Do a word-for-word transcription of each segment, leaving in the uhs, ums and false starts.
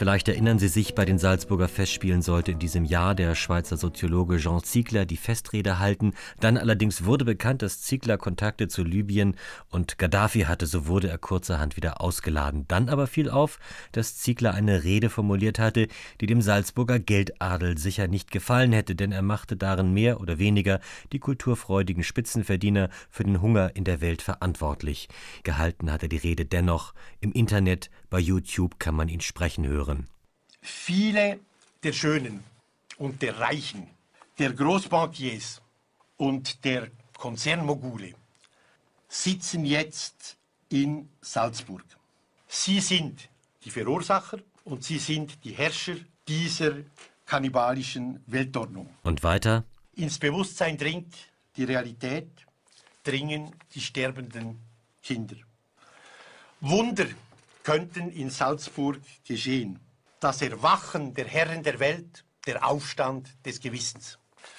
Vielleicht erinnern Sie sich, bei den Salzburger Festspielen sollte in diesem Jahr der Schweizer Soziologe Jean Ziegler die Festrede halten. Dann allerdings wurde bekannt, dass Ziegler Kontakte zu Libyen und Gaddafi hatte, so wurde er kurzerhand wieder ausgeladen. Dann aber fiel auf, dass Ziegler eine Rede formuliert hatte, die dem Salzburger Geldadel sicher nicht gefallen hätte, denn er machte darin mehr oder weniger die kulturfreudigen Spitzenverdiener für den Hunger in der Welt verantwortlich. Gehalten hat er die Rede dennoch. Im Internet, bei YouTube kann man ihn sprechen hören. Viele der Schönen und der Reichen, der Großbankiers und der Konzernmogule sitzen jetzt in Salzburg. Sie sind die Verursacher und sie sind die Herrscher dieser kannibalischen Weltordnung. Und weiter? Ins Bewusstsein dringt die Realität, dringen die sterbenden Kinder. Wunder könnten in Salzburg geschehen. Das Erwachen der Herren der Welt, der Aufstand des Gewissens.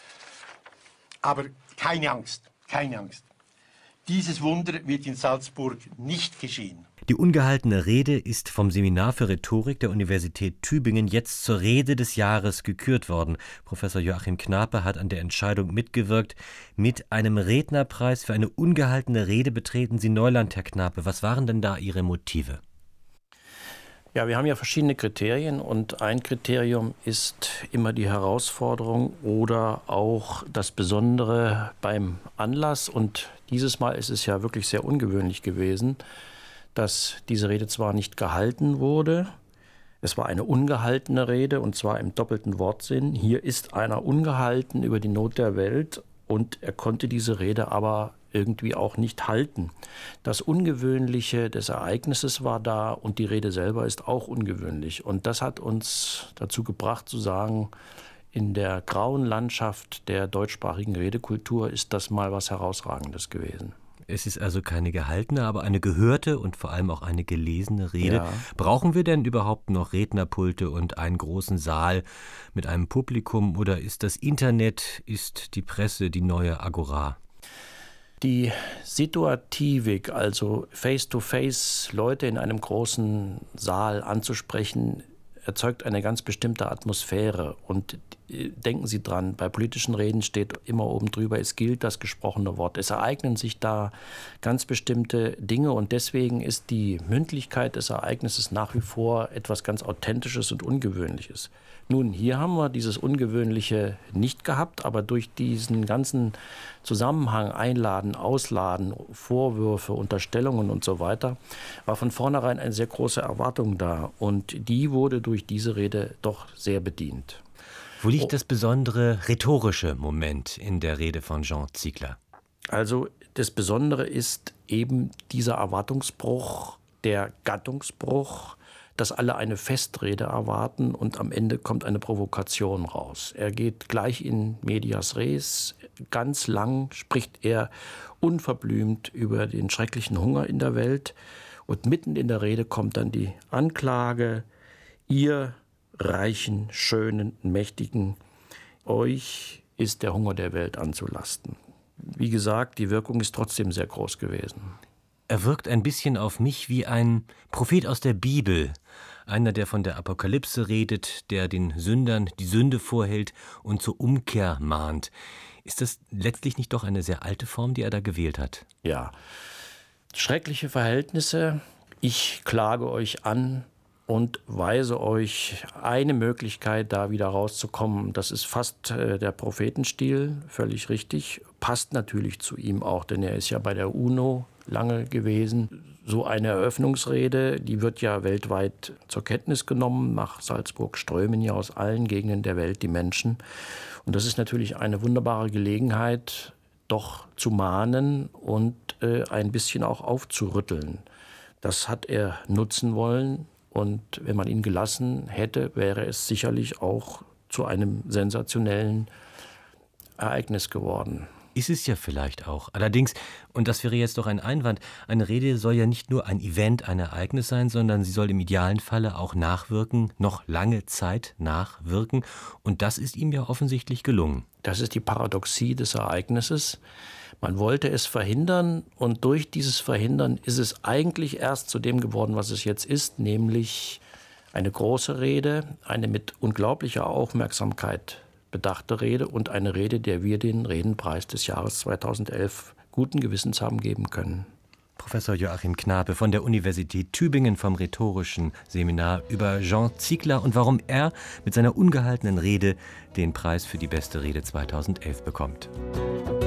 Aber keine Angst, keine Angst. Dieses Wunder wird in Salzburg nicht geschehen. Die ungehaltene Rede ist vom Seminar für Rhetorik der Universität Tübingen jetzt zur Rede des Jahres gekürt worden. Professor Joachim Knape hat an der Entscheidung mitgewirkt. Mit einem Rednerpreis für eine ungehaltene Rede betreten Sie Neuland, Herr Knape. Was waren denn da Ihre Motive? Ja, wir haben ja verschiedene Kriterien und ein Kriterium ist immer die Herausforderung oder auch das Besondere beim Anlass. Und dieses Mal ist es ja wirklich sehr ungewöhnlich gewesen, dass diese Rede zwar nicht gehalten wurde, es war eine ungehaltene Rede und zwar im doppelten Wortsinn. Hier ist einer ungehalten über die Not der Welt und er konnte diese Rede aber irgendwie auch nicht halten. Das Ungewöhnliche des Ereignisses war da und die Rede selber ist auch ungewöhnlich. Und das hat uns dazu gebracht zu sagen, in der grauen Landschaft der deutschsprachigen Redekultur ist das mal was Herausragendes gewesen. Es ist also keine gehaltene, aber eine gehörte und vor allem auch eine gelesene Rede. Ja. Brauchen wir denn überhaupt noch Rednerpulte und einen großen Saal mit einem Publikum oder ist das Internet, ist die Presse die neue Agora? Die Situativik, also face-to-face Leute in einem großen Saal anzusprechen, erzeugt eine ganz bestimmte Atmosphäre. Und denken Sie dran, bei politischen Reden steht immer oben drüber, es gilt das gesprochene Wort. Es ereignen sich da ganz bestimmte Dinge und deswegen ist die Mündlichkeit des Ereignisses nach wie vor etwas ganz Authentisches und Ungewöhnliches. Nun, hier haben wir dieses Ungewöhnliche nicht gehabt, aber durch diesen ganzen Zusammenhang, Einladen, Ausladen, Vorwürfe, Unterstellungen und so weiter, war von vornherein eine sehr große Erwartung da. Und die wurde durch diese Rede doch sehr bedient. Wo liegt das besondere rhetorische Moment in der Rede von Jean Ziegler? Also das Besondere ist eben dieser Erwartungsbruch, der Gattungsbruch, dass alle eine Festrede erwarten und am Ende kommt eine Provokation raus. Er geht gleich in medias res, ganz lang spricht er unverblümt über den schrecklichen Hunger in der Welt und mitten in der Rede kommt dann die Anklage, ihr Reichen, Schönen, Mächtigen, euch ist der Hunger der Welt anzulasten. Wie gesagt, die Wirkung ist trotzdem sehr groß gewesen. Er wirkt ein bisschen auf mich wie ein Prophet aus der Bibel. Einer, der von der Apokalypse redet, der den Sündern die Sünde vorhält und zur Umkehr mahnt. Ist das letztlich nicht doch eine sehr alte Form, die er da gewählt hat? Ja, schreckliche Verhältnisse. Ich klage euch an und weise euch eine Möglichkeit, da wieder rauszukommen. Das ist fast äh, der Prophetenstil, völlig richtig. Passt natürlich zu ihm auch, denn er ist ja bei der UNO lange gewesen. So eine Eröffnungsrede, die wird ja weltweit zur Kenntnis genommen. Nach Salzburg strömen ja aus allen Gegenden der Welt die Menschen. Und das ist natürlich eine wunderbare Gelegenheit, doch zu mahnen und äh, ein bisschen auch aufzurütteln. Das hat er nutzen wollen. Und wenn man ihn gelassen hätte, wäre es sicherlich auch zu einem sensationellen Ereignis geworden. Ist es ja vielleicht auch. Allerdings, und das wäre jetzt doch ein Einwand, eine Rede soll ja nicht nur ein Event, ein Ereignis sein, sondern sie soll im idealen Falle auch nachwirken, noch lange Zeit nachwirken. Und das ist ihm ja offensichtlich gelungen. Das ist die Paradoxie des Ereignisses. Man wollte es verhindern und durch dieses Verhindern ist es eigentlich erst zu dem geworden, was es jetzt ist, nämlich Eine große Rede, eine mit unglaublicher Aufmerksamkeit bedachte Rede und eine Rede, der wir den Redenpreis des Jahres zweitausendelf guten Gewissens haben geben können. Professor Joachim Knape von der Universität Tübingen vom rhetorischen Seminar über Jean Ziegler und warum er mit seiner ungehaltenen Rede den Preis für die beste Rede zweitausendelf bekommt.